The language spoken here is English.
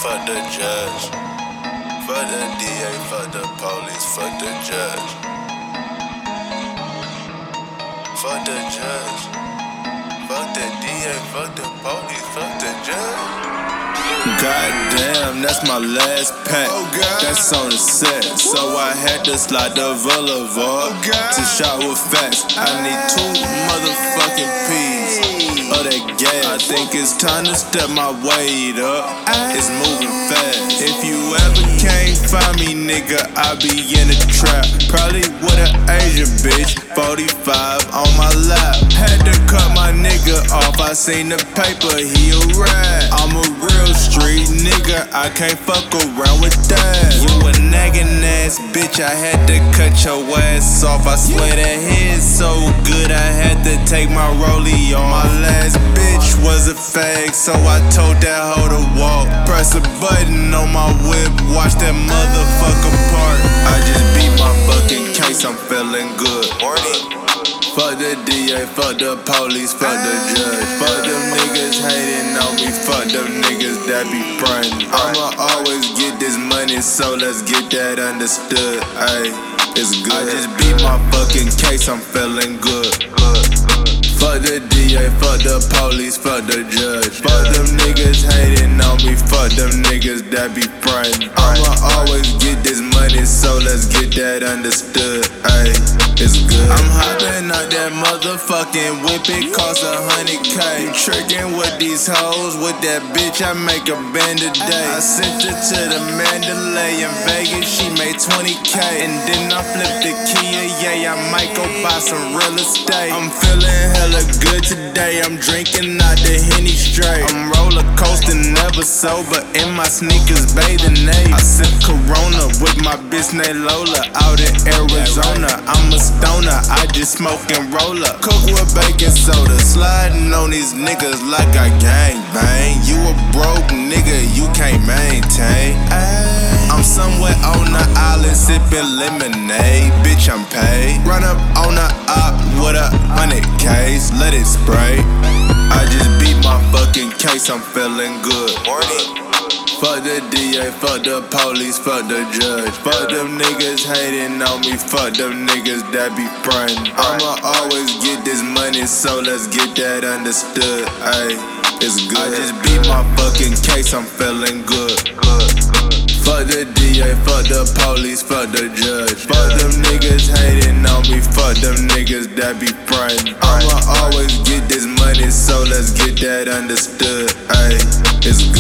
fuck the judge. Fuck the DA, fuck the police, fuck the judge. Fuck the judge. Fuck the DA, fuck the police, fuck the judge. Goddamn, that's my last pack. That's on the set, so I had to slide the boulevard to shot with facts. I need 2 motherfucking P's of that gas. I think it's time to step my weight up. It's moving fast. If you ever can't find me, nigga, I be in the trap. Probably with an Asian bitch, 45 on my lap. Had to cut my nigga off. I seen the paper, he a rat. I'm a real street nigga, I can't fuck around with that. You a nagging ass bitch, I had to cut your ass off. I swear that head's so good, I had to take my rollie off. My last bitch was a fag, so I told that hoe to walk. Press a button on my whip, watch that motherfucker park. I just beat my fucking case, I'm feeling good. Fuck the DA, fuck the police, fuck the judge. Fuck them niggas hating on me, fuck them niggas that be frontin'. I'ma always get this money, so let's get that understood. Ayy, it's good. I just beat my fucking case, I'm feeling good. Fuck the DA, fuck the police, fuck the judge. Fuck them niggas hating on me, fuck them niggas that be frontin'. I'ma always get this money, so let's get that understood. Ayy, it's good. I'm hopping out that motherfucking whip, it cost 100K. You trickin' with these hoes, with that bitch, I make a band a day. I sent her to the Mandalay in Vegas, she made 20K. And then I flipped the Kia, yeah, I might go buy some real estate. I'm feeling hella good today, I'm drinking out the Henny straight. I'm roller coasting, never sober, in my sneakers bathing ape. I sip Corona with my bitch named Lola out in Arizona. I'm a stoner, I just smoke and roll up. Cook with baking soda, sliding on these niggas like I gang bang. You a broke nigga, you can't maintain. I'm somewhere on the island sipping lemonade, bitch I'm paid. Run up on the op with 100Ks, let it spray. I just beat my fucking case, I'm feeling good. Fuck the DA, fuck the police, fuck the judge. Fuck them niggas hating on me, fuck them niggas that be frontin'. I'ma always get this money, so let's get that understood. Ayy, it's good. I just beat my fucking case, I'm feeling good. Fuck the DA, fuck the police, fuck the judge. Fuck them niggas hating on me, fuck them niggas that be frontin'. I'ma always get this money, so let's get that understood. Ayy, it's good.